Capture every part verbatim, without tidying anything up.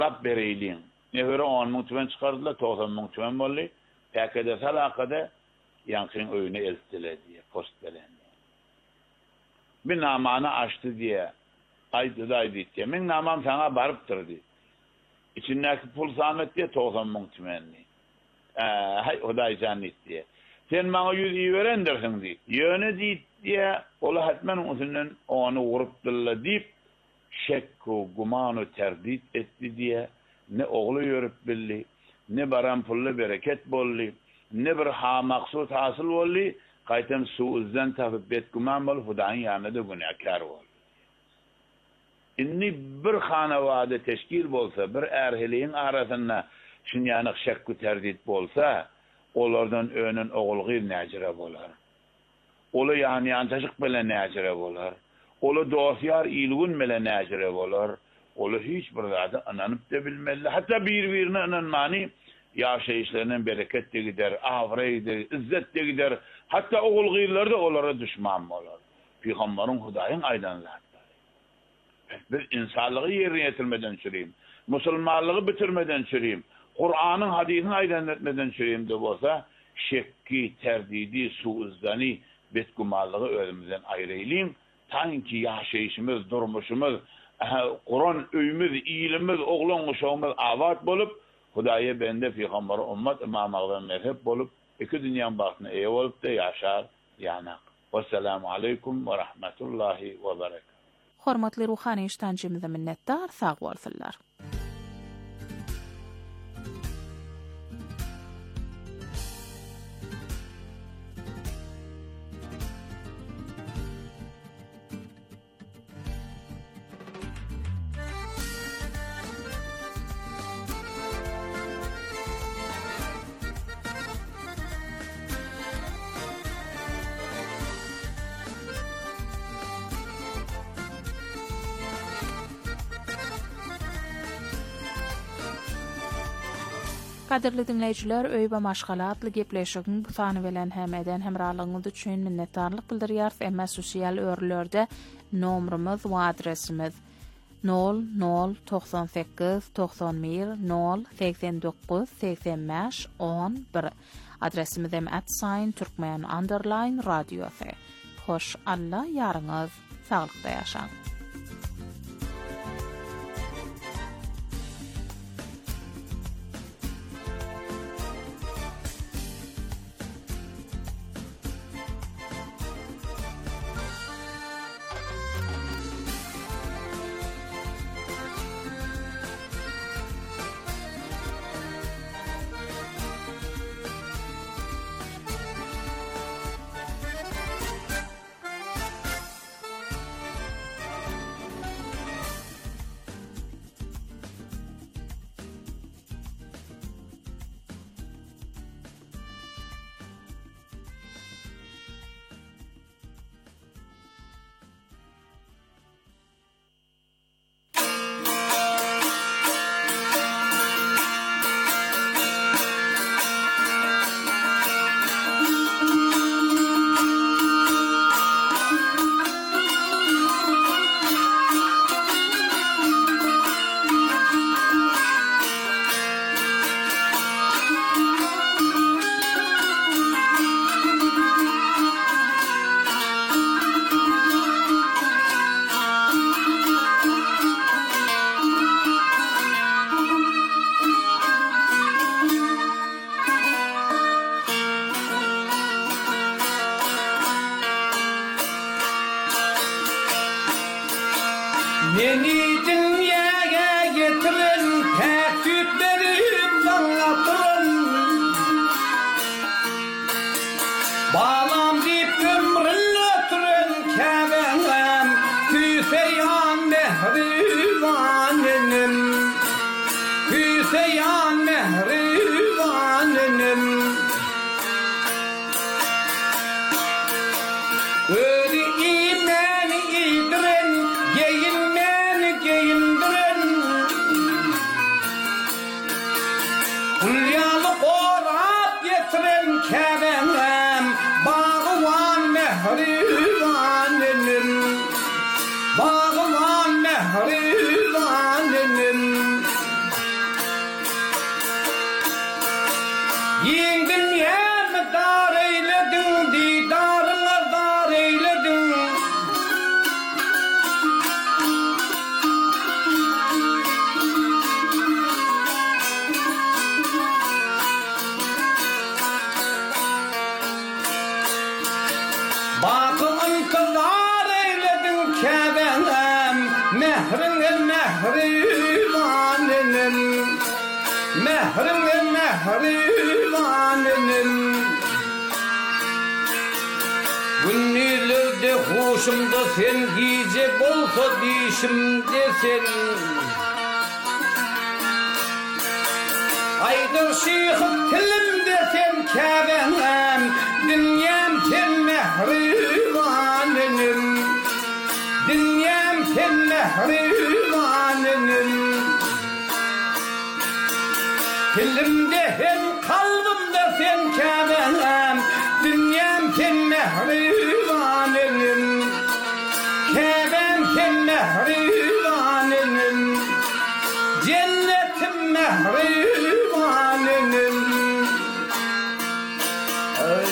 bap bereylin. Negere on ming tümen çıkardılar, doksan ming tümen bolly. Täkede salakada yansın öýüne eltdiler diye post belendi. Bir namany açdy diye. Aydy da diýdi. Men namam sana barıp durdy. İçindeki pul zahmet diye doksan ming tümenli. Eee hay Hudaý jannat diye. Sen maňa yüz iý berendirsiň diýdi. Ýöne diýdi diye ola hatmen uzundan onu urupdylar diýip şekku, gumanu terdit etdi diye ne oğlu yörüp billi, ne baran pullu bereket bolli, ne bir ha maksud hasıl bolli, qaytam suuzdan tapıp bet guman bol Hudaýyň ýanynda günäkar bol. Inni bir hanawada teşkil bolsa, bir erheliğin arasında şunyanıq şekku terdit bolsa, olardan önün oğul gir näjire bolar. Ola yani yantaşık bilen näjire bolar. Ola dosyar ilgun bilen näjire bolar. Ola hiç bir zada ananyp da bilmeli. Hatta bir-birine ananmany ýaşaýyşlarynyň bereket de gider, awraydy, izzet de gider. Hatta oğul gyrlar da olara düşman bolar. Peýgamberin Hudaýyň aýdanlary. Bir insanlygy ýerine ýetirmeden çüreyim. Musulmanlygy bitirmeden çüreyim. Kur'an'ın hadisini aydan etmeden çüreyim de bolsa, şekki, terdidi, suuzdani, betgumallığı özümüzden ayrılayım. Tanki yaşayışımız, durmuşumuz, Kur'an öýümüz, iýilimiz, oğlan uşağımız avat bolup, Hudaýa bende Peýgamberi ummat imamagdan mezhep bolup, iki dünýäň bagtyna eýe bolup da ýaşar ýanak. Wassalamu aleykum we rahmetullahi we berekatuh. Hormatly ruhany iştancymyza minnetdar, sag bolsunlar. Kadirli dinleyijiler, öý we maşgalatly gepleşigiň bu sany bilen hem eden hemralygyňyz üçin minnetdarlyk bildirýär. Emma sosial örlerde nomrumyz we adresimiz nol nol doksan sekiz doksan bir nol seksen dokuz seksen beş on bir. Adresimiz hem at sign türkmen underline radiosu. Hoş Allah ýaryňyz saglykda ýaşaň. Beni dünyaya getirin, tek süt verip anlatırın. Bağlam deyip ömrün ötürün, kebenem, Hüseyan mehribanenim. Hüseyan mehribanenim. Öyle imeni idirin, geyinmeni geyindirin. Kulyalı korap getirin kebenem, bağıvan mehribanenim. Bağıvan mehribanenim. Yengin hem dar eyledin, didarına dar eyledin. Bakın kızlar eyledin Kabe'm, mehrin mehribanenim, mehrin mehribanenim. Günlerde hoşumda sen giyecek olsa dişim desen. Aydır şeyhim tilim desen Kabe'm, dünyam ten mehribanenim, dünyam ten mehribanenim. Tilimde hem kalbimde sen Kabe'm, dünyam ten mehribanenim, Kabe'm ten mehribanenim, cennetim mehribanenim. Ay.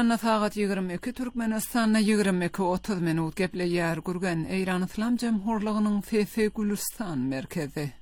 İranna saat yigirmi iki, Türkmenistanna yigirmi iki otuz minut geple yer gurgan Eýran Islam Jemhurlygynyň Fefe Gülistan merkezi.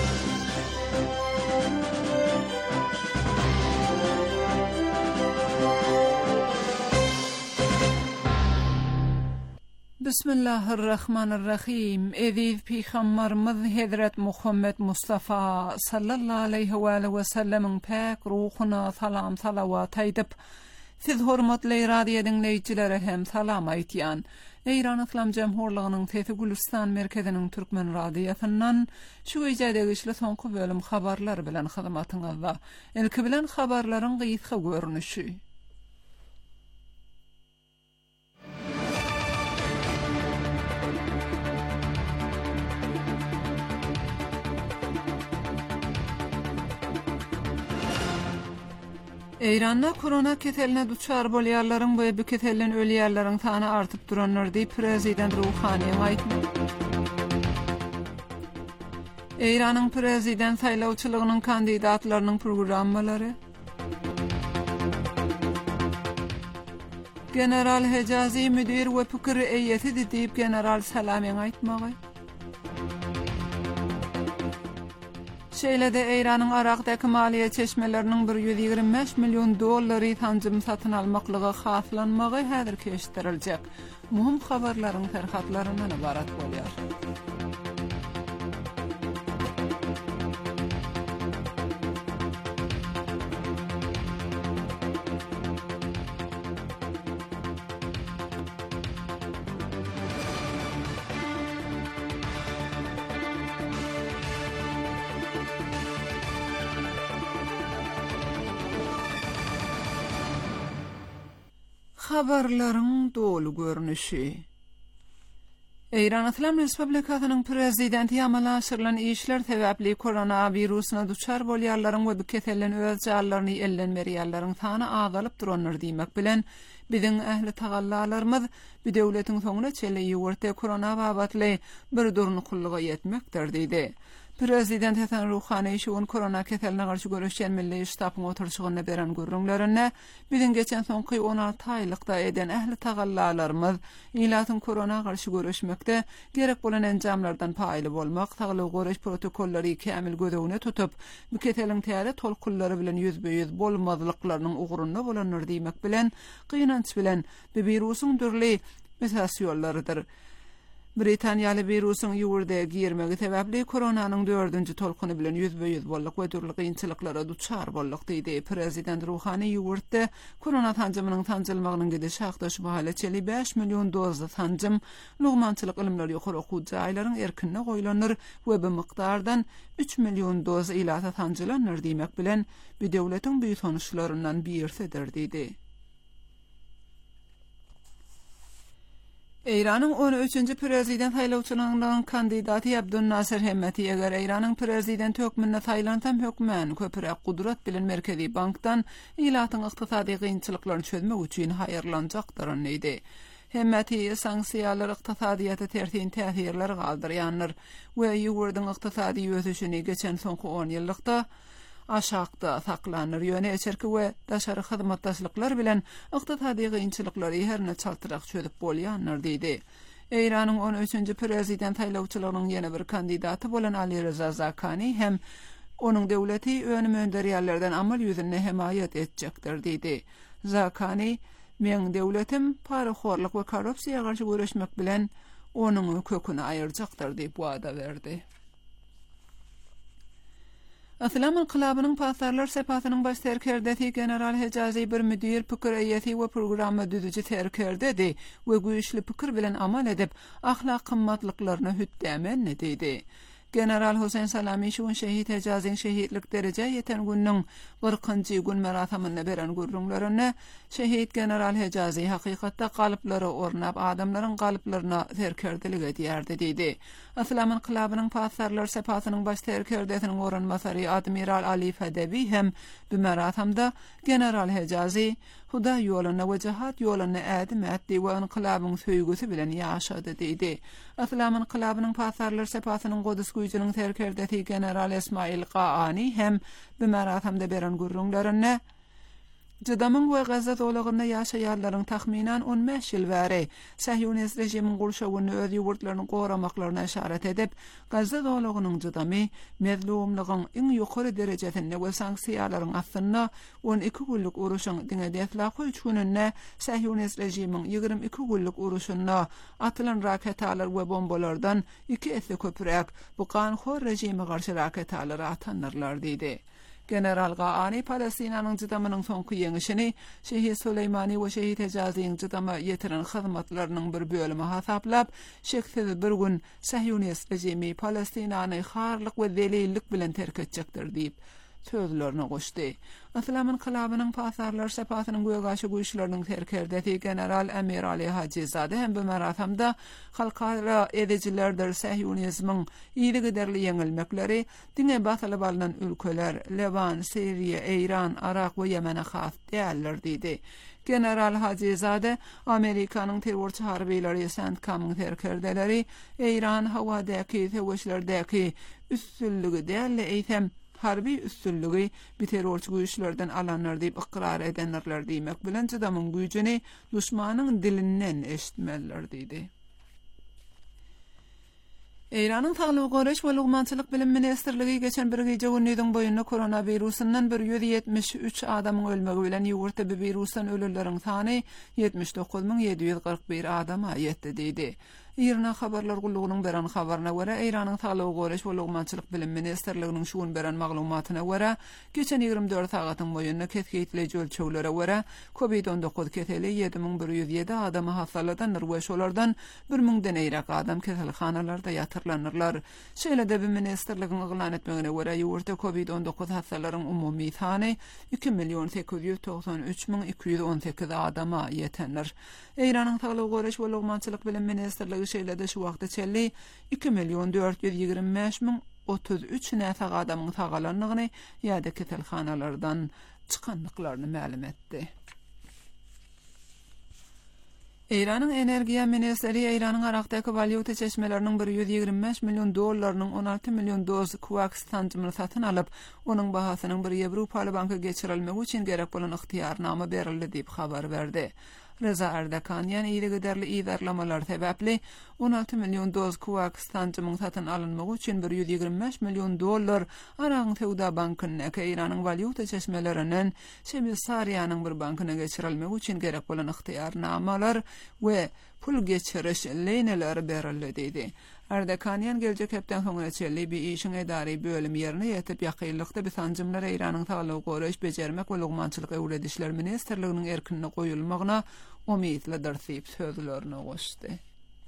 Bismillahirrahmanirrahim. Eziz Peygamberimiz Hazret Muhammed Mustafa sallallahu aleyhi ve sellem'in pek ruhuna salam salavat aýdyp, siz hormatly radio dinleýiçilere hem salam aýtýan. Eýran Islam Jemhurlygynyň Fefe Gülistan merkeziniň türkmen radiosundan şu ejadäge işle soňky bölüm habarlar bilen hyzmatyňyzda. Ilki bilen habarlaryň gysga görnüşi. Eýranda korona keseline duçar bolýarlaryň we bu keselen ölýärleriň sany artyp duranlar diýip prezident Ruhani aýtdy. Eýranyň prezident saýlawçylygynyň kandidatlarynyň programmalary. General Hejazi müdir we pikir eýeti diýip general salamy aýtmagy. Şeýlede Eýranyň Araqdaky maliýe çeşmeleriniň bir yüz ýigirmi beş milyon dollary tanjym satyn almaklygy haslanmagy häzir keşdiriljek. Muhim habarlaryň terhatlaryndan ibarat bolýar. Habarlaryň dolu görnüşi. Eýran Islam Respublikasynyň prezidenti ýamala aşyrylan işler sebäpli koronawirusyna duçar bolýarlaryň we bu keselen öz jallaryny elden berýärleriň sany azalyp duranlar diýmek bilen biziň ähli tagallalarymyz bu döwletiň soňuna çeli ýurtda korona babatly bir durnukullyga ýetmekdir diýdi. Prezident Hasan Ruhani şuun korona keseline garşy görüşen milli ştabyň oturşygyna beren gurrunlaryna biziň geçen soňky on alty aýlykda eden ähli tagallalarymyz ilatyň korona garşy görüşmekde gerek bolan enjamlardan paýly bolmak, saglyk görüş protokollary kämil gödegine tutup, bu keseliň täze tolkullary bilen ýüzbeýüz bolmazlyklarynyň ugrunda bolanlar diýmek bilen gynanç bilen bu virusyň dürli mesasiýollarydyr. Britaniýaly virusyň ýurda girmegi sebäpli koronanyň dördünji tolkuny bilen ýüzbeýüz bollyk we türli gynçylyklara duçar bollyk diýdi. Prezident Ruhani ýurtda korona tanjymynyň tanjylmagynyň gidişi hakda şu bahala çeli beş milyon dozda tanjym nugmançylyk ilimleri ýokary okuw jaýlaryň erkinne goýlanýar we bu mykdardan üç milyon doz ilata tanjylanýar diýmek bilen bu döwletiň büýük sonuçlaryndan birisidir diýdi. Eýranyň on üçünji prezident saýlawçylygynyň kandidaty Abdulnasir Hemmeti eger Eýranyň prezident hökmünde saýlantam hökmän köpürek gudrat bilen Merkezi Bankdan ilatyň ykdysady gynçylyklaryny çözmek üçin haýyrlanjakdyr diýdi. Hemmeti sanksiýalar ykdysadyýata tersin täsirler galdyrýanlar we ýurduň ykdysady ýösüşini geçen soňky on ýyllykda aşakda saklanır ýöne eçerki we daşary hyzmatdaşlyklar bilen ykdysady gynçylyklary herne çaltyrak çözüp bolýanlar diýdi. Eýranyň on üçünji prezident saýlawçylygynyň ýene bir kandidaty bolan Ali Reza Zakani hem onuň döwleti önüm önderýärlerden amal ýüzünde hemaýat etjekdir diýdi. Zakani, "Men döwletim paraxorlyk we korrupsiýaga garşy görüşmek bilen onuň köküni aýyrjakdyr" diýip wada berdi. Aslam inqilabynyň pasarlar sepatynyň baş serkerdeti general Hejazi bir müdir pikir eýeti we programma düzüji serkerdedi we güýçli pikir bilen amal edip ahlak kymmatlyklaryna hütdämen diýdi. General Husayn Salami şuun şehit Hejaziň şehitlik derece ýeten günniň kırkynjy gün meratamyna beren gurrunlaryna şehit general Hejazi hakykatda galyplary ornap adamlaryň galyplaryna serkerdelik edýärdi diýdi. Aslam inqilabynyň pasarlar sepatynyň baş serkerdetiniň oranmasary admiral Ali Fedebi hem bu meratamda general Hejazi Huda ýoluna we cihat ýoluna ädim etdi we inqilabyň söýgüsi bilen ýaşady diýdi. Aslam inqilabynyň pasarlar sepatynyň godus güýjüniň serkerdeti general Ismail Qaani hem bu meratamda beren gurrunlaryna Jydamın we Gaza dolagyna ýaşaýanlaryň tahminan on beş ýyl bäri Sahyonist rejimiň gurşawyny öz ýurtlaryny goramaklaryna işaret edip, Gaza dolagynyň jydamy mezlumlygyň iň ýokary derejesinde we sanksiýalaryň aslynda on iki günlük uruşyň diňe deflaky üçünne Sahyonist rejimiň ýygrimi iki günlük uruşyna atylan raketalar we bombalardan iki esse köpürek bu kanxor rejimi garşy raketalary atanlarlar diýdi. General Gaani Palestinanyň jydamynyň soňky ýeňişini Şehit Süleymani we Şehit Hejazyň jydama ýetiren hyzmatlarynyň bir bölümi hasaplap, şeksiz bir gün Sahyonist rejimi Palestinany harlyk we zelillik bilen terk etjekdir diýip sözlerine goşdy. Islam inqilabynyň pasarlar sepatynyň göýgaşy güýçleriniň terkerdeti General Emir Ali Hacizade hem bu maratamda halkara edijilerdir Sahyonizmiň ýyly derli ýeňilmekleri diňe basaly balynan ülkeler Leban, Siriýa, Eýran, Arak we Ýemene has däldir diýdi. General Hacizade Amerikanyň terrorçy harbiýleri Sandkamyň terkerdeleri Eýran hawadaky teweşlerdäki üstünlügi däl eýtem harbi üstünlügi bir terrorçy güýçlerden alanlar diýip ikrar edenler diýmek bilen jydamyň güýjini düşmanyň dilinden eşitmeler diýdi. Eýranyň Saglyk Goraş we Lugmançylyk bilim ministrligi geçen bir gece günüň boýundan koronawirusundan bir ýüz ýetmiş üç adamyň ölmegi bilen ýurtda bu wirusdan ölürleriň sany ýetmiş dokuz miň ýedi ýüz kırk bir adama ýetdi diýdi. Ýerine habarlar gullugynyň beren habaryna görä Eýranyň Saglyk Goraş we Lugmançylyk bilim ministrliginiň şuun beren maglumatyna görä geçen ýygrimi dört sagatyň boýundan ketkiýetli ölçeglere görä covid on dokuz keseli ýedi miň bir ýüz ýedi adamy hasaladandyr we şolardan bir miňden eýrak adam keselhanalarda ýatyrlanyrlar. Şeýle-de bu ministrligiň eglan etmegine görä ýurtda covid on dokuz hasalaryň umumy sany iki milyon sekiz ýüz toksan üç miň iki ýüz on sekiz adama ýetenler. Eýranyň Saglyk Goraş we Lugmançylyk bilim ministrligi şeýle-de şu wagtda çelli iki milyon dört ýüz ýigirmi beş miň otuz üç näfä adamyň sagalanlygyny ýa-da keselhanalardan çykanlyklaryny ma'lum etdi. Eýranyň energiýa ministri Eýranyň Arakdaky valyuta çeşmeleriniň bir ýüz ýigirmi beş milyon dollarynyň on alty milyon doz Covax tanjymyny satyn alyp, onuň bahasynyň bir Ýewropaly banka geçirilmegi üçin gerek bolan ixtiýarnama berildi diýip habar berdi. Reza Erdekanyan ýyly derli iýdarlamalar sebäpli on alty milyon doz Covax tanjymyny satyn alynmagy üçin bir ýüz ýigirmi beş milyon dollar Araň Tewda bankyna Eýranyň valyuta çeşmelerinden Şemisariýanyň bir bankyna geçirilmegi üçin gerek bolan ixtiýarnamalar we pul geçiriş leýneleri berildi diýdi. Erdekanyan gelecek hepden soňra çelli bir işin edari bölüm ýerine ýetip ýakynlykda bir tanjymlar Eýranyň Saglyk Goraş bejermek we Lugmançylyk Ewledişler ministrliginiň erkinine goýulmagyna umytlydyr diýip sözlerini goşdy.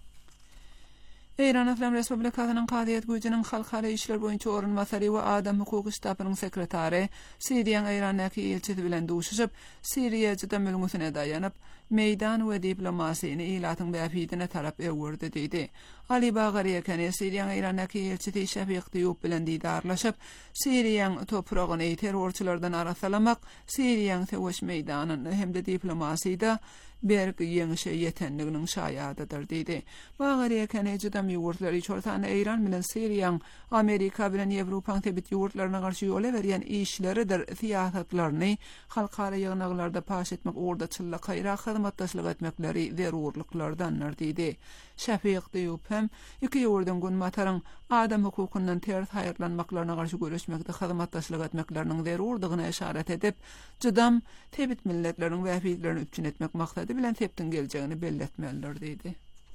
Eýran Islam Respublikasynyň Qadiýet güýjiniň halkara işler boýunça orunmasary we adam hukuky ştabynyň sekretary Siriýanyň Eýrandaky elçisi bilen duşuşyp, Siriýa jydam ölümüne daýanyp, meýdan we diplomasiýany ilatyň bäpidine tarap öwürdi diýdi. Ali Bagariýa kene Siriýanyň Eýrandaky elçisi Şafiq Diýup bilen diýdarlaşyp, Siriýanyň topragyny terrorçylardan arasalamak, Siriýanyň sewş meýdanyny hemde diplomasiýada berk ýeňişe ýetenliginiň şaýadydyr diýdi. Bagariýa kene jydam ýurtlary çortan Eýran bilen Siriýanyň Amerika bilen Ýewropaň tebit ýurtlaryna garşy ýola berýän işleridir siýasatlaryny halkara ýygnaklarda paş etmek, orda çylla gaýra hyzmatdaşlyk etmekleri zerurlyklardandyr diýdi. Şafiq Diýup hem iki ýurdan gün mataryň adam hukukyndan ters haýyrlanmaklaryna garşy görüşmekde hyzmatdaşlyk etmekleriniň zerurdygyna işaret edip, jydam tebit milletleriň wäfitlerini üçin etmek maksady bilen teptin geljegini belletmelidir diýdi.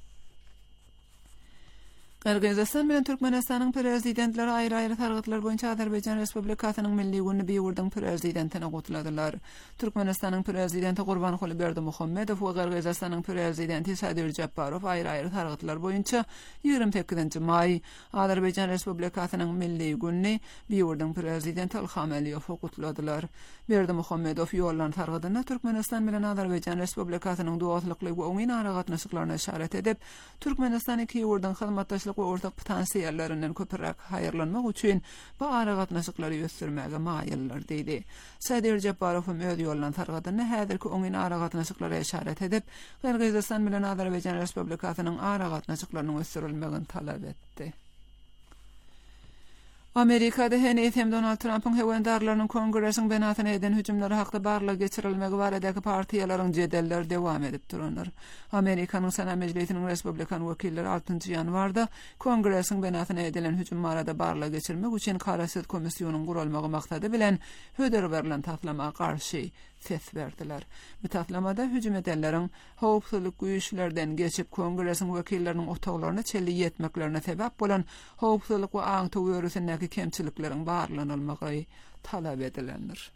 Qırgızistan bilen Türkmenistanyň prezidentleri aýry-aýry targatlar boýunça Azerbaýjan Respublikasynyň milli gününi bir ýurdun prezidentine gutladylar. Türkmenistanyň prezidenti Gurbanguly Berdimuhammedow we Qırgızistanyň prezidenti Sadyr Japarov aýry-aýry targatlar boýunça ýygrimi sekizinji may Azerbaýjan Respublikasynyň milli gününi bir ýurdun prezidenti Ilham Aliýew gutladylar. Berdimuhammedow ýollan targadyna Türkmenistan bilen Azerbaýjan Respublikasynyň dowatlyklary we öňin aragatnaşyklaryna işaret edip, Türkmenistan iki ýurdun hyzmatdaşlyk we ortak potansiýallarinden köpürek haýyrlanmak üçin bu aragatnaşyklary ýötürmäge maýyllar diýdi. Sadyr Japarov öz ýollan targadyna häzirki öňin aragatnaşyklary işaret edip, Qırgızistan bilen Azerbaýjan Respublikasynyň aragatnaşyklarynyň ösürilmegini talap etdi. Amerika'da hem Donald Trump'ın hewendarlarının Kongresiň benatyna eden hüjümleri hakda barlyk geçirilmegi baradaki partiyalaryň jedelleri dewam edip duranlar. Amerikanyň Sana Meclisiniň Respublikan wekilleri altynjy ýanwarda Kongresiň benatyna edilen hüjüm barada barlyk geçirmek üçin Karasat komissiýonyň gurulmagy maksady bilen höder berilen taslama garşy ses berdiler. Bu taslamada hüjüm edenleriň howpsuzlyk güýçlerden geçip Kongresiň wekilleriniň otaglaryna çelli ýetmeklerine sebäp bolan howpsuzlyk we aňty wörüsindäki kemçiliklerin barlanylmagy talap edilendir.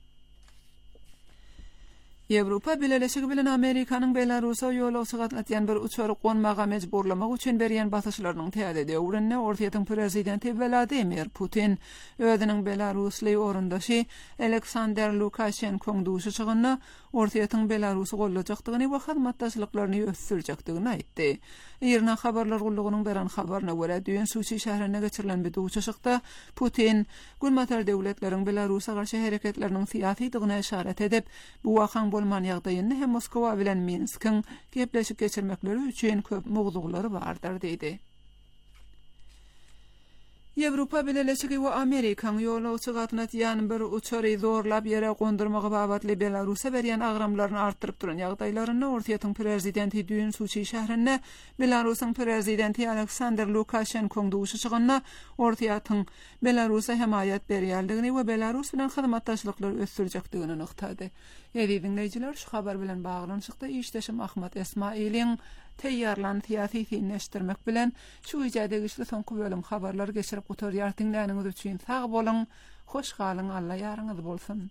Ýewropa Birleşigi bilen Amerikanyň Belarusa ýolagçy gatnatýan bir uçary gonmaga mejburlamak üçin berýän basyşlarynyň täze döwründe Ortaýatyň prezidenti Vladimir Putin özüniň Belarusly orundaşy Aleksandr Lukashenkoň duşuşygyny Ortaýatyň Belarusy gollajakdygyny we hyzmatdaşlyklaryny ösdürjekdigini aýtdy. Ýerine habarlar gullugynyň beran habaryna görä düýün Suçi şäherine geçirilen bir duşuşykda Putin gulmatar döwletleriň Belarusa garşy hereketleriniň siýasydygyna işaret edip bu wakan bolman ýagdaýyny hem Moskwa bilen Minskiň gepleşip geçirmekleri üçin köp mugduglary bardyr diýdi. Ýewropa Birleşigi we Amerikaň ýolagçy gatnatýan bir uçary zorlap ýere gondurmagy babatly Belarusa berýän agramlaryny artdyryp duran ýagdaýlaryny Ortaýatyň prezidenti düýün Suçi şäherinde Belarusyň prezidenti Aleksandr Lukashenkoň duşuşygyna Ortaýatyň Belarusa hemaýat berýärdigini we Belarus bilen hyzmatdaşlyklar ösdürjekdigini noktady. Ýa-da dinleýijiler şu habar bilen baglanyşykda işleşim Ahmet Esmailiň teýýarlan tiýasy tinleşdirmek bilen şu ijady güçli soňky bölüm habarlar geçirip gutarýar dinläniňiz üçin sag bolan, hoş galyň, Alla ýarňyz bolsun.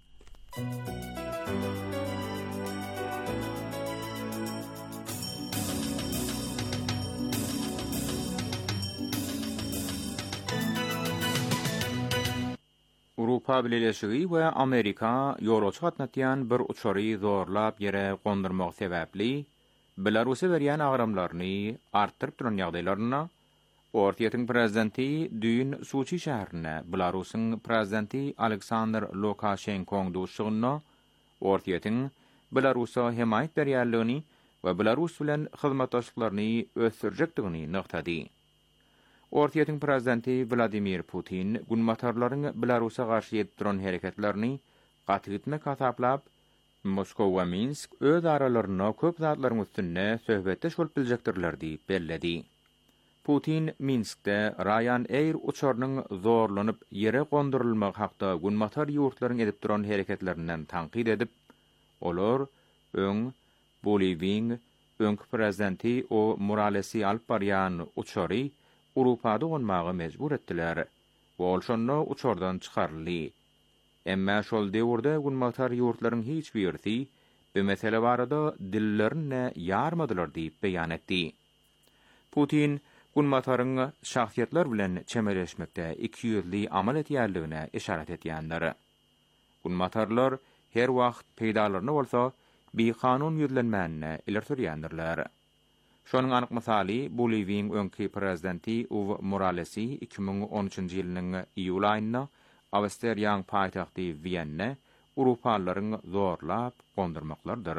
Avrupa Birleşigi we Amerika ýolagçy gatnatýan bir uçary zorlap ýere gondurmak sebäpli Belarusy berýän agramlaryny artdyryp duran ýagdaýlaryna Ortaýatyň prezidenti düýün Suçi şäherine Belarusyň prezidenti Aleksandr Lukashenkoň duşugyna Ortaýatyň Belarusa hemaýat berýärligini we Belarus bilen hyzmatdaşlyklaryny ösdürjekdigini noktady. Ortaýatyň prezidenti Vladimir Putin gunmatarlaryň Belarusa garşy ýetdiren hereketlerini gaty etmek hasaplap Moskwa we Minsk öz aralaryna köp zatlaryň üstünde söhbetde şolup biljekdirler diýip belledi. Putin Minskde Ryanair uçarynyň zorlanyp ýere gondurulmak hakda gunmatar ýurtlaryň edip duran hereketlerinden tanqid edip, olar öň Boliviýanyň öňki prezidenti o Moralesy alyp barýan uçary Urupada gonmagy mejbur etdiler. Ol şonda uçardan çykarly. Emma şol döwürde gunmatar ýurtlaryň hiç birisi bu mesele barada dillerini ýarmadylar diýip beýan etdi. Putin gunmataryň şahsiýetler bilen çemeleşmekde iki ýüzli amal etýärligine işaret etýändir. Gunmatarlar her wagt peýdalaryny bolsa bir kanun ýüzlenmäne iler sürýändirler. Şonuň anyk misaly Boliviýanyň öňki prezidenti Evo Moralesy iki ming on üçinji ýylynyň iýul aýyna Awstriýanyň paýtagty Wienne Urupalylaryň zorlap gondurmaklardyr.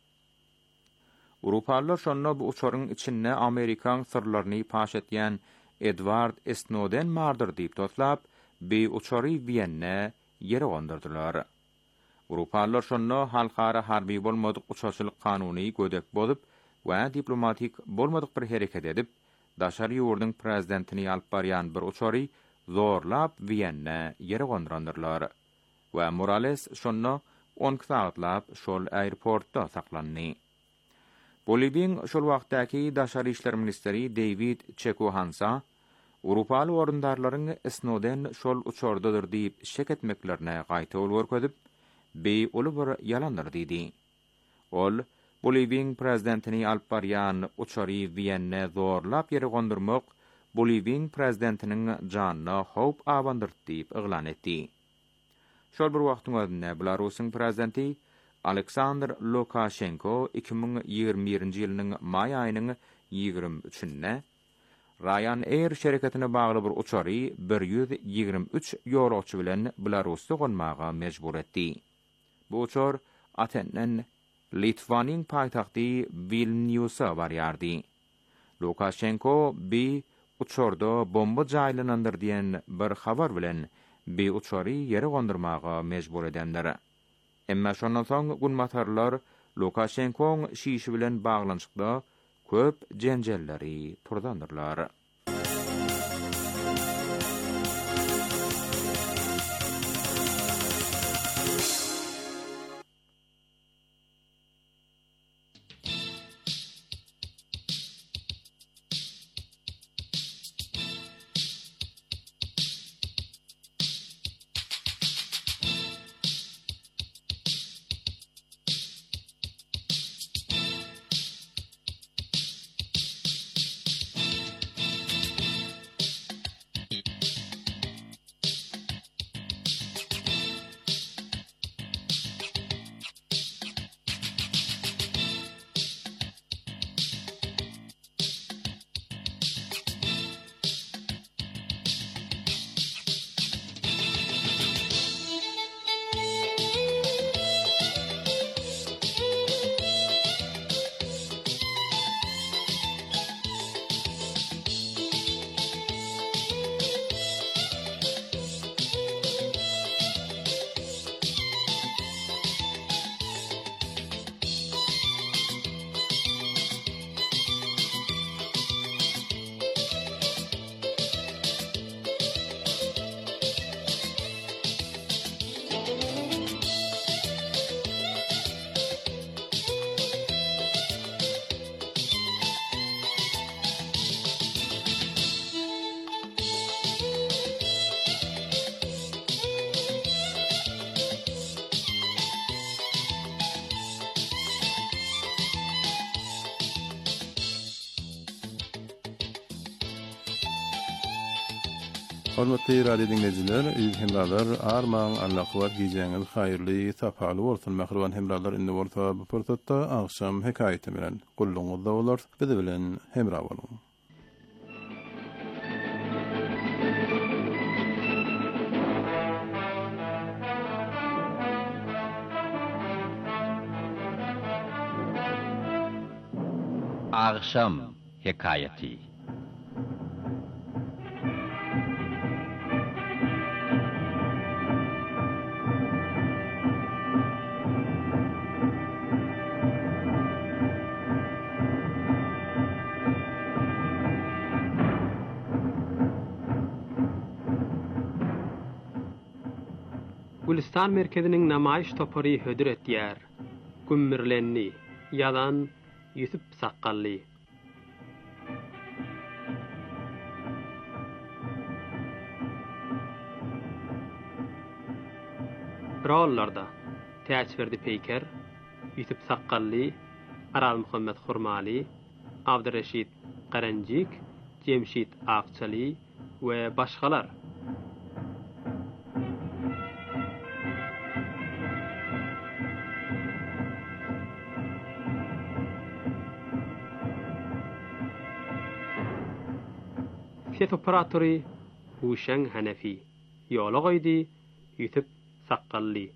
Urupalylar şonda bu uçaryň içinde Amerikaň sırlaryny paş etýän Edward Snowden mardyr diýip toslap, bu uçary Wienne ýere gondurdylar. Urupalylar şonda halkara harby bolmadyk uçaçylyk kanuny gödek bolup we diplomatik bolmadyk bir hereket edip, daşary ýurduň prezidentini alyp barýan bir uçary zorlap Wienne ýere gondurandyrlar. We Morales şonda on saatlap şol aeroportda saklandy. Boliviýanyň şol wagtdaky daşary işler ministeri David Chekuhansa Urupaly orundarlaryň Snowden şol uçardadyr diýip şek etmeklerine gaýta ol görkezip, be olu bir ýalandyr diýdi. Ol Boliviýanyň prezidentini alyp barýan uçary Wienne zorlap ýere gondurmak Boliviýanyň prezidentiniň janyna howp abandyr diýip eglan etdi. Şol bir wagtyň özünde Belarusyň prezidenti Aleksandr Lukashenko iki ming ýigirme birinji ýylynyň may aýynyň ýigirme üçinde Ryanair şirketine bagly bir uçary bir ýüz ýigirme üç ýolagçy bilen Belarusda gonmaga mejbur etdi. Bu uçar Atenen Litvanyň paýtagty Vilniusa barýardy. Lukashenko bi uçorda bomba jaýlanandyr diýen bir habar bilen bir uçary ýere gondurmaga mejbur edenler. Emma şondan soň gunmatarlar Lukashenko şişi bilen baglanşykda köp jenjelleri turdandyrlar. Hormatly radio dinleyijiler, üýt hemralar, armaň allaqwat giýjeňiz haýyrly, tapaly bolsun. Mähriban hemralar indi bolsa bu purtatda akşam hekaýeti bilen gulluňyzda bolar. Bizi bilen hemra boluň. Akşam hekaýeti. Gülistan merkeziniň namaýyş topary hödür etýär. Gümmirlenni, ýalan Yusuf Saqqally. Rollarda Täçberdi Peýker, Yusuf Saqqally, Aral Muhammed Hurmali, Abdurreşid Qaranjik, Cemşit Aqçaly we başgalar. Set operatory Huşan Hanefi, yola goýdy Yusuf Saqqally.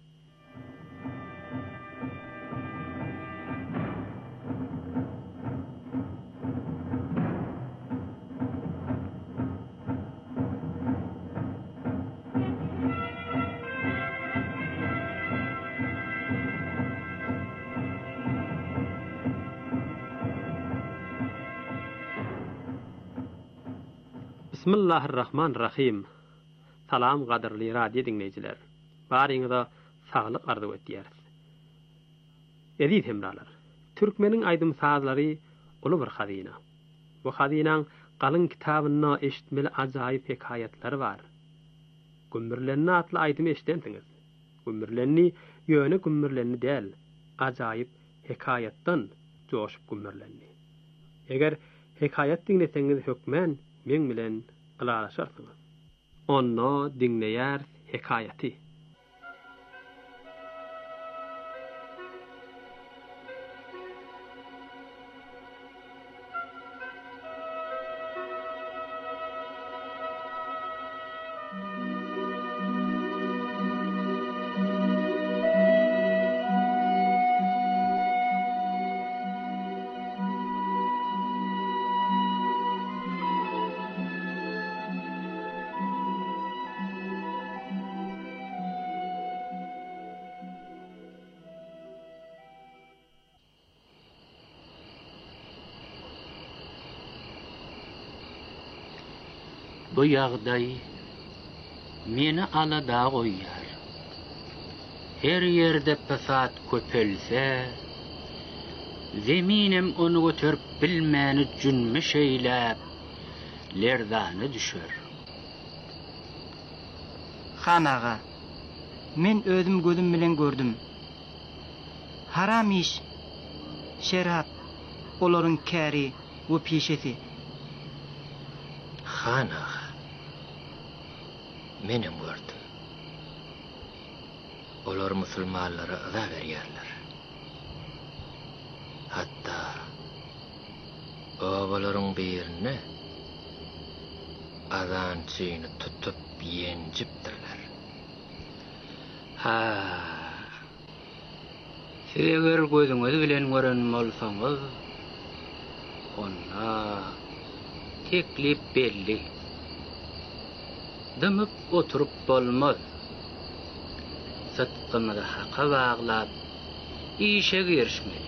Bismillahirrahmanirrahim. Salam gaderli radio dinleyijiler. Baryňyza saglyk arzu etýäris. Edip hemralar. Türkmeniň aýdym sazlary uly bir hazina. Bu hazinaň galyň kitabyna eşitmeli ajaýyp hekaýatlar bar. Gümürlenni atly aýdym eşitdiňiz. Gümürlenni ýöne gümürlenni däl, ajaýyp hekaýatdan joşup gümürlenni. Eger hekaýat dinleseňiz hökmen men bilen gılaşarsınız. Onu dinleýär hekaýaty. Bu ýagdaý meni alada goýýar. Her ýerde pesat köpelse, zeminem onu götürüp bilmäni cünmüş eýläp, lerdany düşer. Han ağa, men özüm gözüm bilen gördüm. Haram iş, şerap, olaryň käri we pişesi. Han ağa, menem gördüm. Olar musulmanlara ıza berýärler. Hatta obalaryň birini azançyny tutup ýenjipdirler. Ha, seger gözüňiz bilen gören bolsaňyz, ona teklip belli. Dymyp oturup bolmaz. Satqymyzy haqa baglap, işe girişmeli.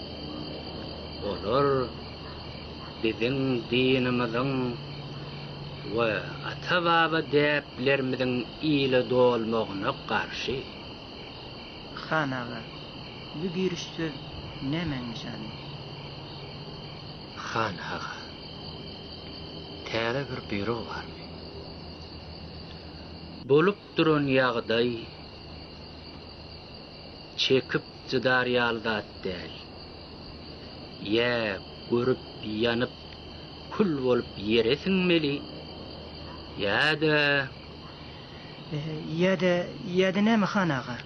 Olar biziň dinimiziň we ata-baba däplerimiziň ýyly dolmagyna garşy. Han ağa, bu girişde näme nişany? Han ağa, täze bir büro barmy? Bolup duran ýagdaý çekip zydarýaly zat däl. Ýa görüp ýanyp kul bolup ýere siňmeli. Ýa-da ýa-da ýa-da näme han ağa?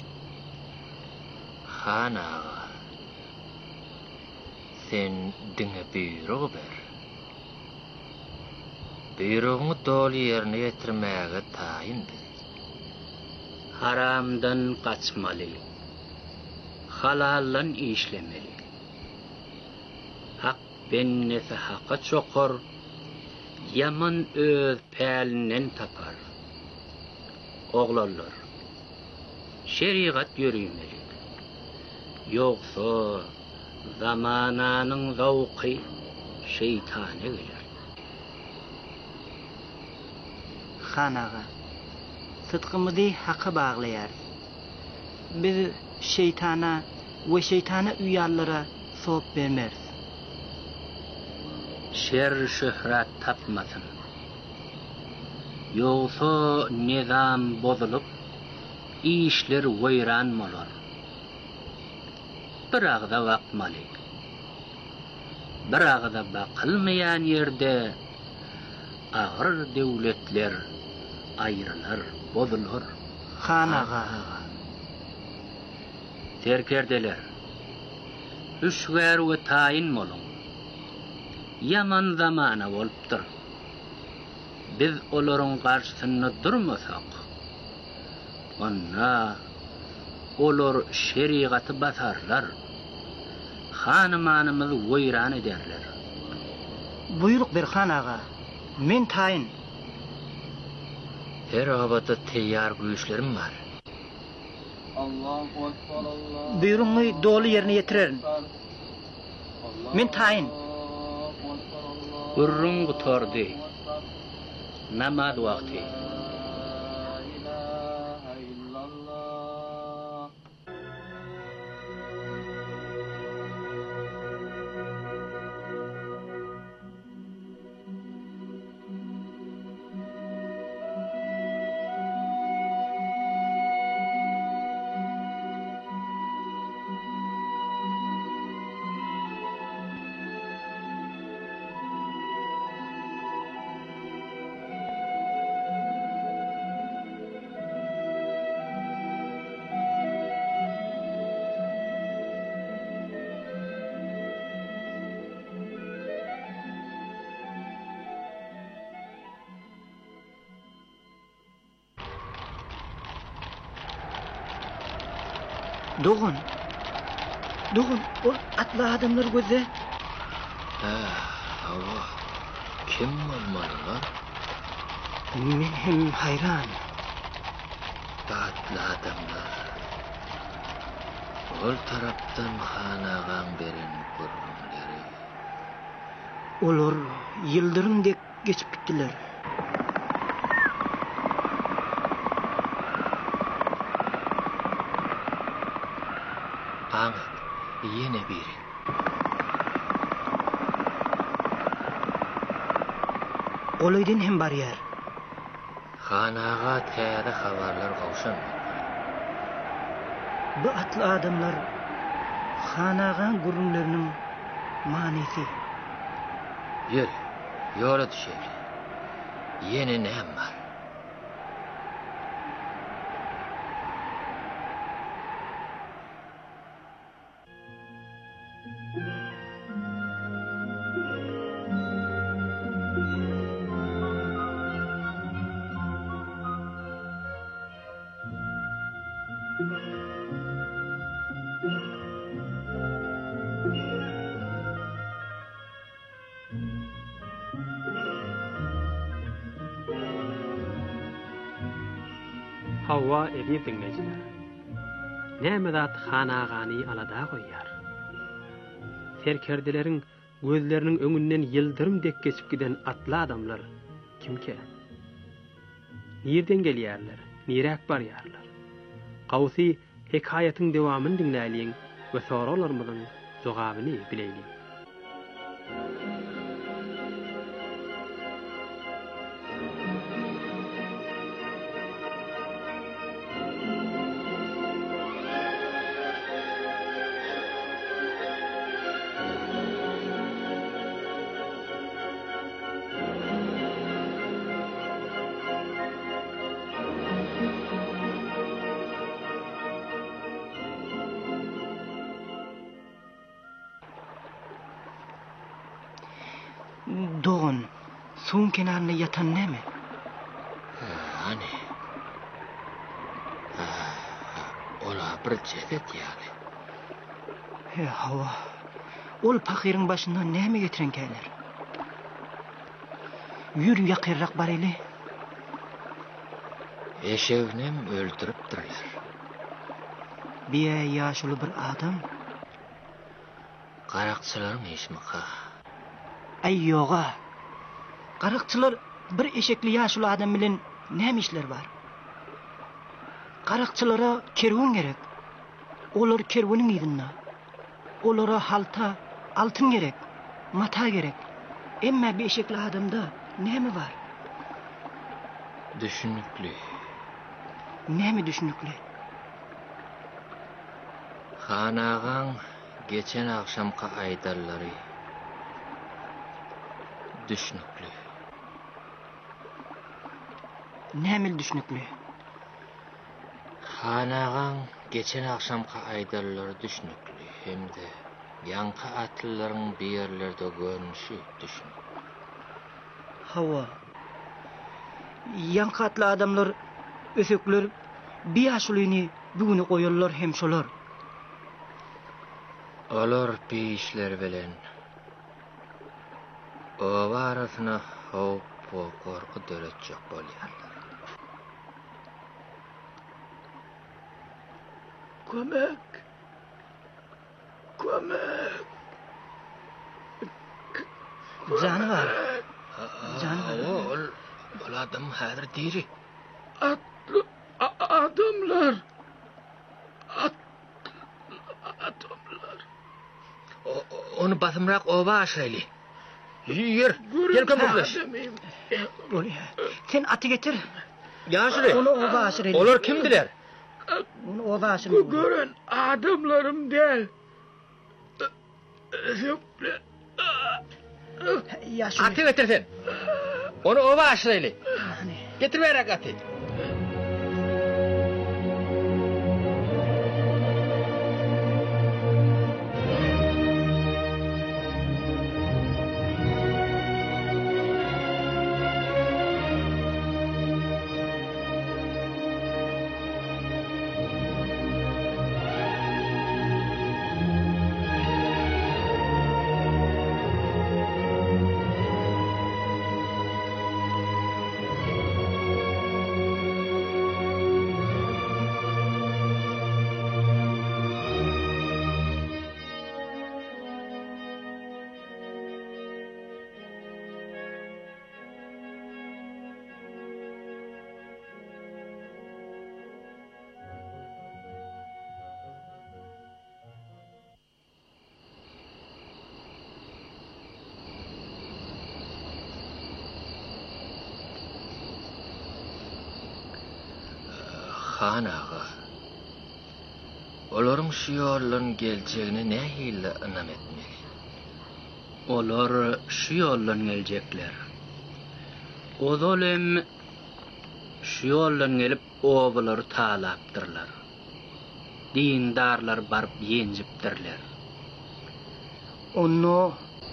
Han ağa, sen diňe büro ber. Büroňy doly ýerine ýetirmäge taýin ber. Haramdan kaçmaly. Halallan işlemeli. Hak bennesi haqqa çokar, yaman öz pälinden tapar. Oglanlar, şeriat yürüymeli. Yoksa zamananın zavqi şeytane gelir. Han ağa, sıdkımızı haqqa bağlayar. Biz şeytana ve şeytana üyallara soğuk vermeriz. Şer şöhret tapmasın. Yoksa nizam bozulup, işler vayran molar. Bir ağda vakmalı. Bir ağda bakılmayan yerde ağır devletler ayrılır, bozulur. Han ağa, terkerdeler. Üşgär we tayin molun. Yaman zamana bolupdyr. Biz olaryň garşysyna durmasak, onda olar şeriaty basarlar. Hanymanymyzy weýran ederler. Buyruk bir han ağa, men tayin. Her abada teýýar güýçlerim bar. Buyruğuny dolu yerine yetirerin. Men tayin. Gurrun gutordy. Namaz wagty. Doğun. Doğun, o atlı adamlar gözü. Ha, hava. Kim olmalılar? Men hem hayran. Atlı adamlar. Ol taraptan hanağan beren görünleri. Olur, yıldırım dek geçip gittiler. Haň, ýene biri. Olaydın hem bar ýer. Hanaga täze habarlar gawşan. Bu atlı adamlar hanagan gurunlarının manisi. Ýöre, ýola düşeýär. Ýene näme bar? Hawa edip dinleyijiler. Näme zat hanagany alada goýýar? Serkerdelerin gözleriniň öňünden ýyldyrymdek geçip giden atly adamlar kimke? Nirden gelýärler? Niräk barýarlar? Gawsy hekayatyň dewamyny dinläýin we soralarymyň jogabyny bileýin. Doğun, suun kenarına yatan ne mi? Hani? Ola bir ceset yani. He hava, ol pakirin başından ne mi getiren keyler? Yürü yakırrak bar eli. Eşevnem öldürüp durlar. Bir yaşlı bir adam. Qarakçılarım ismika. Ay yoga. Qarakçılar bir eşekli yaşlı adam bilen näme işler var? Qarakçılara kerwan gerek. Olar kerwanyň ýerine. Olara halta, altyn gerek, mata gerek. Emma bir eşekli adamda näme var? Düşünükli. Näme düşünükli? Hanagan geçen akşamka aýdarlary düşünükli. Näme düşünükli? Hanagan geçen akşamka aýdarlary düşünükli. Hemde ýanky atlylaryň bir ýerlerde görnüşi düşünükli. Hawa. Ýanky atly adamlar, ösekler bir ýaşlyny bugüne goýarlar hem şolar. Olar peýişler bilen o arasyna howp we gorky döretjek bolýarlar. Kömek! Kömek! Canı var. Canı var. Ol, ol adam häzir diri. Atlı adamlar. At, adamlar. O, onu basımrak ova aşrayli. Yer, yer kömürleş. Sen atı getir. Yaşlı. Onu ova aşrayli. Olar kimdiler? Onu ova aşrayli. Görün adamlarım değil. Atı getir sen. Onu ova aşrayli. Getir verek atı. Han ağa. Olaryň şu ýollan geljegine nähili anam etmeli? Olar şu ýollan geljekler. Ozolem şu ýollan gelip owaları talapdyrlar. Dindarlar barıp ýenjipdirler. Onu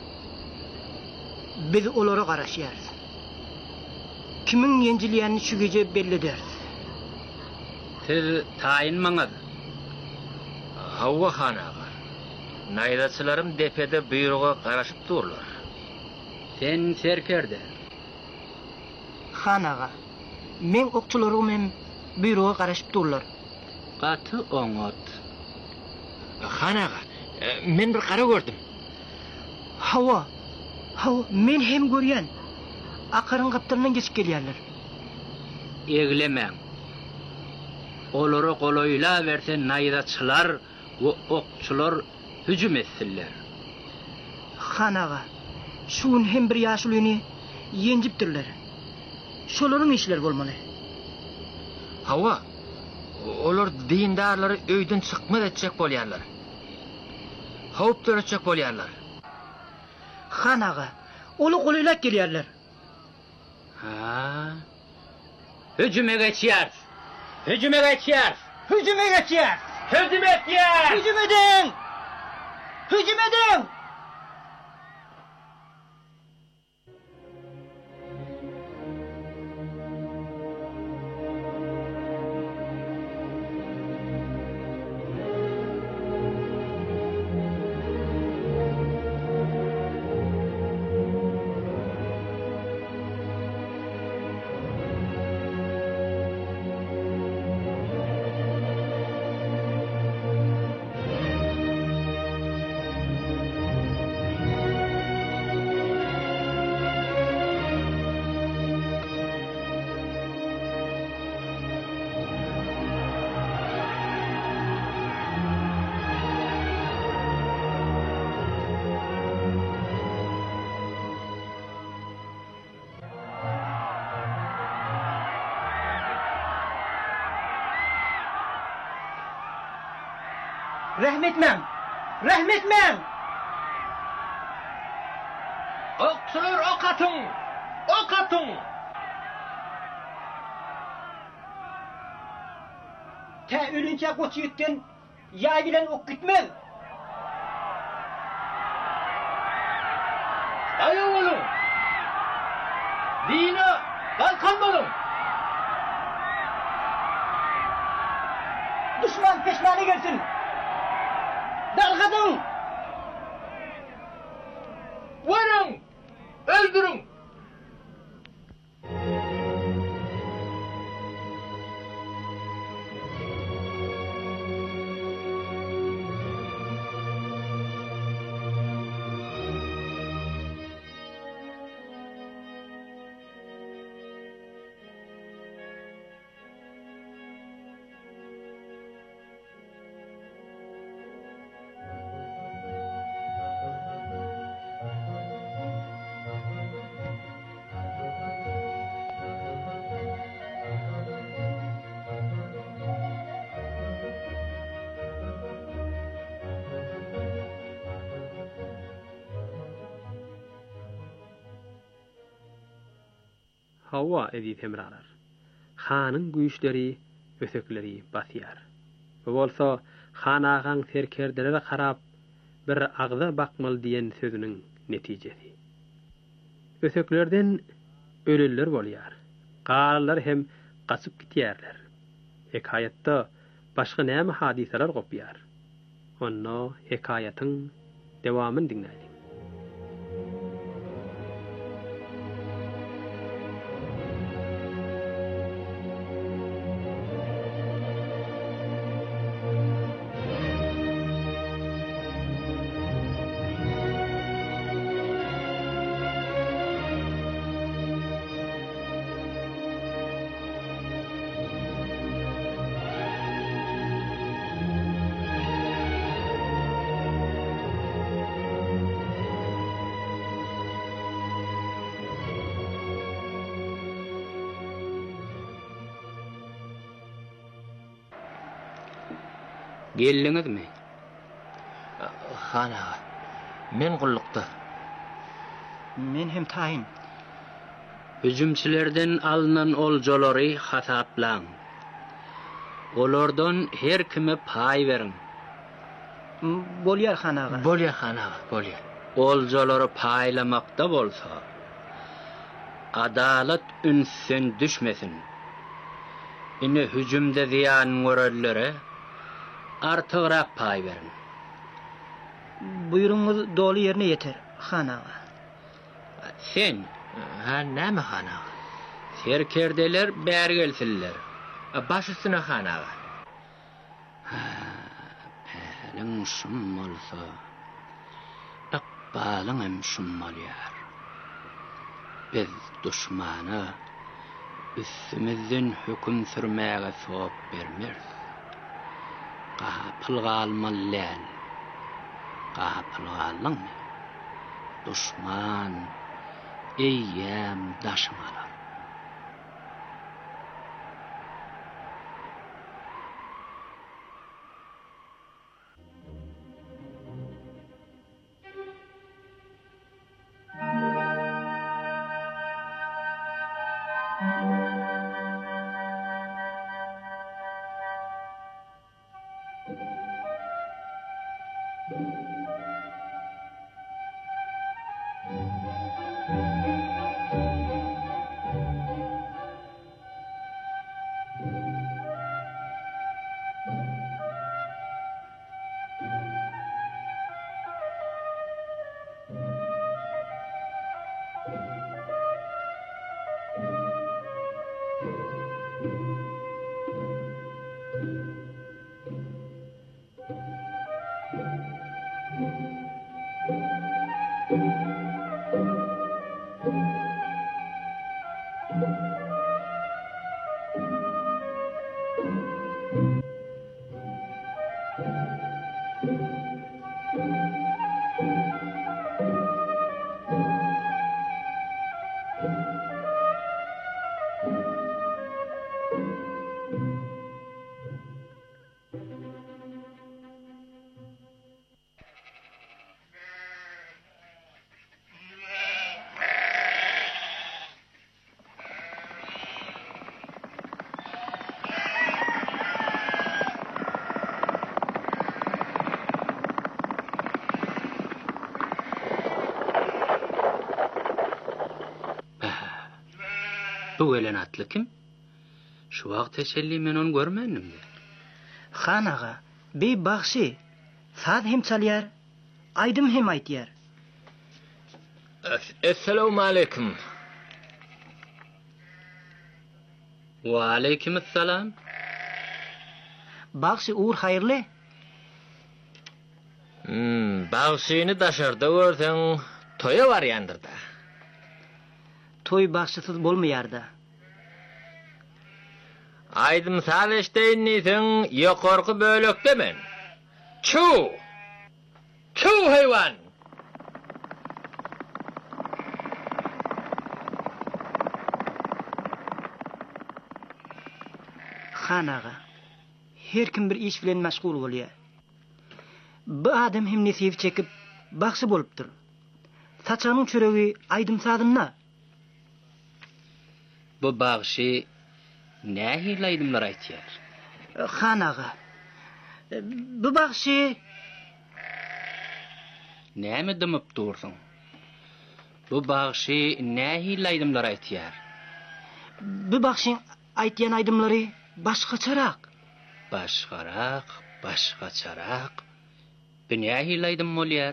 biz olara garaşýarys. Kimin ýenjilýänini şu gece belli deriz. Siz taýinmaňyz. Hawwa Han ağa. Naýdaçylarym depede buýruga garaşyp durlar. Sen serkerde. Han ağa. Men okçularym hem buýruga garaşyp durlar. Gaty oňat. Han ağa, men bir gara gördüm. Hawa. Hawa, men hem görýän. Akarın kaptarından geçip gelýärler. Eglemeň. Olary goloýla berse naýdaçylar we okçular hüjüm etsinler. Han ağa, şuň hem bir ýaşulyny ýenjipdirler. Şolaryň işleri bolmaly. Hawa, olar dindarlary öýden çykmaz etjek bolýarlar. Howp töretjek bolýarlar. Han ağa, oly goloýla gelýärler. Ha? Hüjüme geçýär. Hüjüme geçýär. Hüjüme geçýär. Hüjüm etýär. Hüjüm edin. Hüjüm edin. Rahmetmem. Rahmetmem. Okçular ok atın. Ok atın. Ta ölünçe koç yükten yay bilen ok gitmez. Dayan olun. Dine kalkan olun. Düşman peşmanı gelsin. Dalgadın. Vurun. Öldürün. Hawa edip hemralar. Hanyň güýçleri, ösekleri basýar. Bu bolsa Han agaň serkerdelere garap bir agza bakmaly diýen sözüniň netijesi. Öseklerden ölüller bolýar. Garalar hem gaçyp gitýärler. Hekayatda başga näme hadiseler gopýar. Onda hekayatyň dewamyny dinleýin. Gelliňizmi? Han ağa, men gullukda. Men hem taýyn. Hüjümçilerden alınan oljalary hasaplaň. Olardan her kime pay verin. Bolýar han ağa. Bolýar han ağa, bolýar. Oljalary paylamakda bolsa, adalet ünsen düşmesin. Ine hüjümde ziyan görellere artygyrak pay verin. Buyruğunuz dolu yerine yeter han ağa. Sen, ha näme han ağa? serkerdeler bäri gelsinler. Baş üstüne han ağa. Päliň şum bolsa, aqbalyň hem şum bolýar. Biz düşmana üstümizden hüküm sürmäge sowap bermez. Gapyl galmalyň. Gapyl galyň. Düşman eýýäm daşmalar. Bu gelen atlı kim? Şu wagt teselli men onu görmenim. Han ağa, bey bagşy. Saz hem çalýar, aýdym hem aýtýar. Assalamu alaykum. Wa alaykumussalam. Bagşy uğur haýyrly. Hmm, bagşyny daşarda görseň toya barýandyrda. Toy bagşysyz bolmaýarda. Aýdym saveşdeýinniň ýokarky bölekdemen. Çu! Çu hayvan! Han ağa, her kim bir iş bilen meşgul bolýar. Bu adam hem nesip çekip bagşy bolupdyr. Saçanyň çöregi aýdym sadyna. Bu bagşy nähili aýdymlar aýtýar? Han ağa, bu bagşy näme dymyp dursyň? Bu bagşy nähili aýdymlar aýtýar? Bu bagşyň aýtýan aýdymlary başgaçarak. Başgarak, başgaçarak. Bu nähili aýdym bolýar?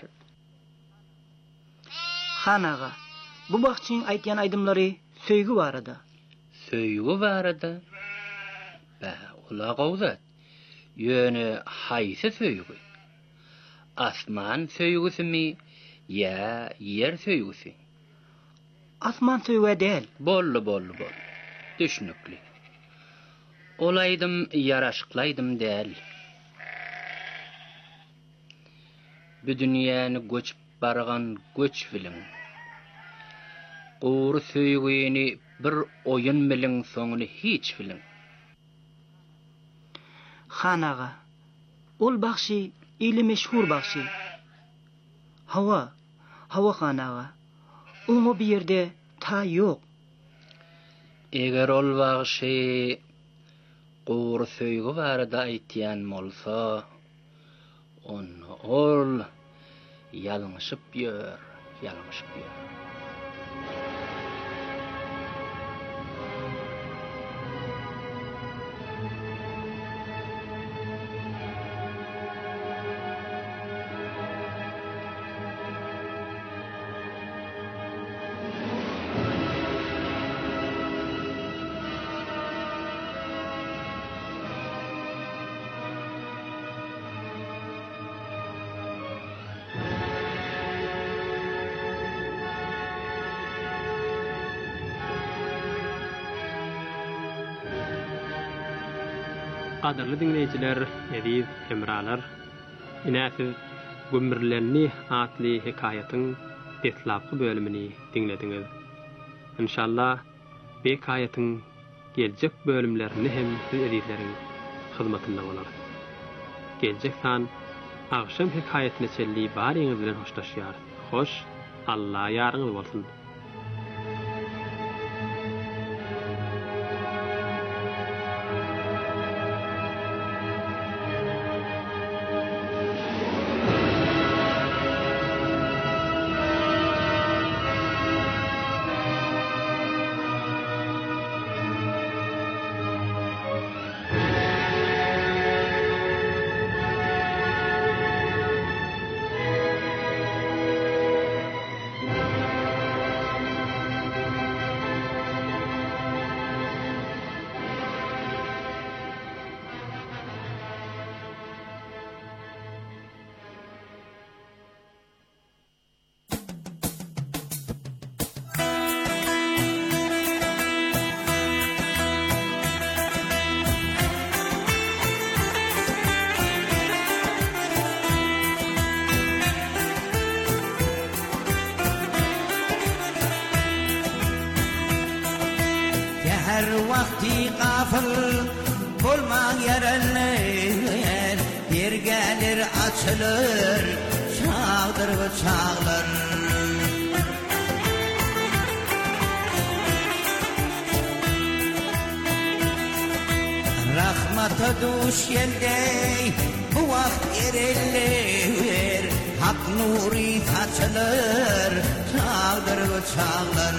Han ağa, bu bagşyň aýtýan aýdymlary söýgü barada. Söýgü barada? Ba, ola gowzat. Ýöne haýsy söýgü? Asman söýgüsimi ýa ýer söýgüsi? Asman söýgü däl. Bolly, bolly, bolly. Düşnükli. Olaydym ýaraşyklaydym däl. Bu dünýäni göçüp bargan göç bilen. Gowy söýgüni bir oyun bilen soňuny hiç bilen. Han ağa, Ol bakşy ili meşhur bakşy. Hawa, hawa hanaga. Oňa bir ýerde ta ýok. Eger ol bagşy gowry söýgi barada aýtýan bolsa, onu ol ýalňyşyp ýör, ýalňyşyp ýör. Qadarly dinleýijiler, ediz hemralar, inäsiz gömürlerini atly hekaýatyň deslapky bölümini dinlediňiz. İnşallah bu hekaýatyň geljek bölümlerini hem siz edizleriň hyzmatynda bolar. Geljek san agşam hekaýatyny çelli baryňyz bilen hoşlaşýar. Hoş, Allah ýaryňyz bolsun. her vakti gafil bolmaň ýerenler, bir gelir açılır çağdır ve çağlar. Rahmata duş yendey bu vakt ereller, hak nuri saçılır çağdır ve çağlar.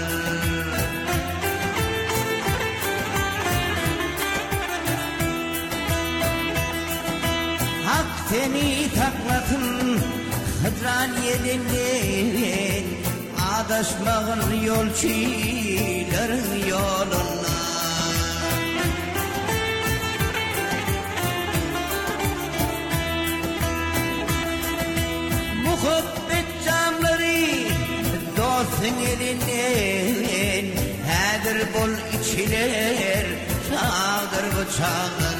Hak seni taklasın hıdran yelinden, adaşmağın yolçilerin yoluna. Muhabbet camları dostun elinden, hedir bol içiler çağdır bu çağlar.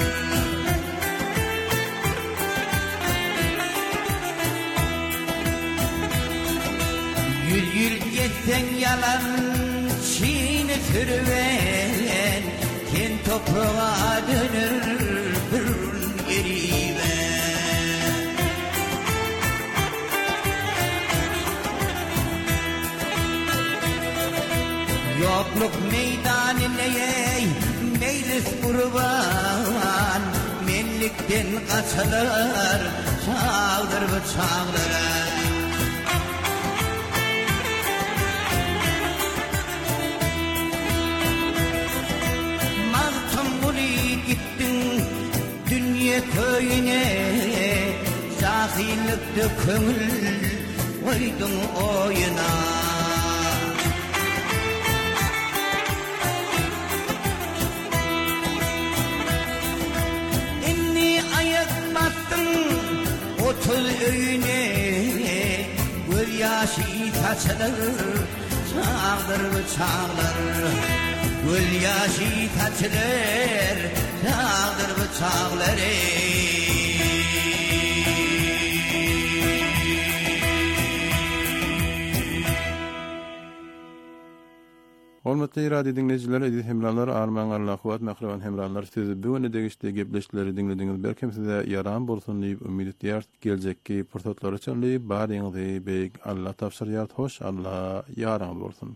Yül yül geçsen yalan çiğne sürüven, ken toprağa dönür bir geriben. Yokluk meydanine ey meylis kurban, menlikten kaçılır çağdır bu çağlara. Dünya köyüne cahillikte köngül koydun oyuna. İnni ayak bastın otuz öyüne, göz yaşı saçılır çağdır bu çağlar. Göl yaşı taçılır çağdır bu çağları. Hormatly radio dinleyijiler, edit hemralar, arman arlaqwat makrawan hemralar sizi bu öne degişde gepleşleri dinlediğiniz berkem size yaran bolsun diýip ümid edýär. Geljekki pursatlar üçin baryňyzy beýik Allah tapşyrýar. Hoş Allah yaran bolsun.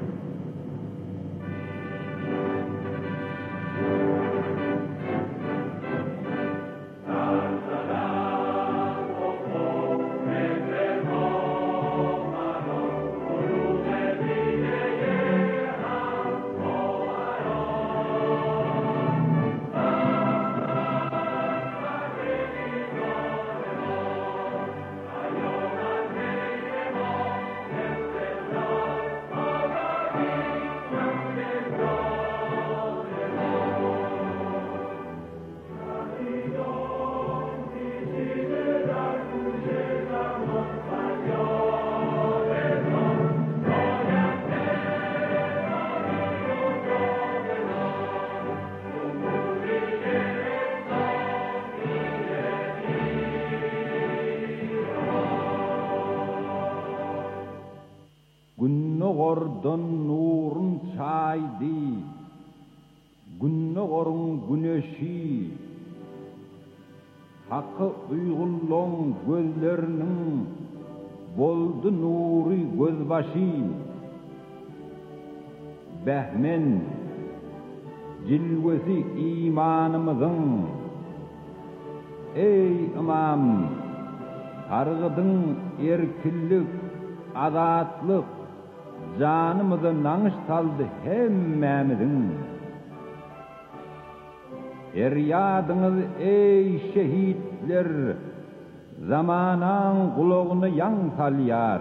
Günnogordan nurun çaydi, günnogorun güneşi, hakkı uygulluğun gözlerinin boldu nuri gözbaşı. Behmen cilvesi imanımızın, ey imam, targıdın erkillik, azatlık, canımızı nanış saldı hemmemizin. Eryadınız ey şehitler, zamanan kulağını yan salyar.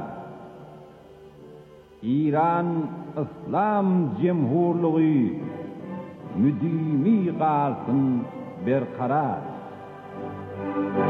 İran İslam Cemhurluğu müdimi kalsın berkarar.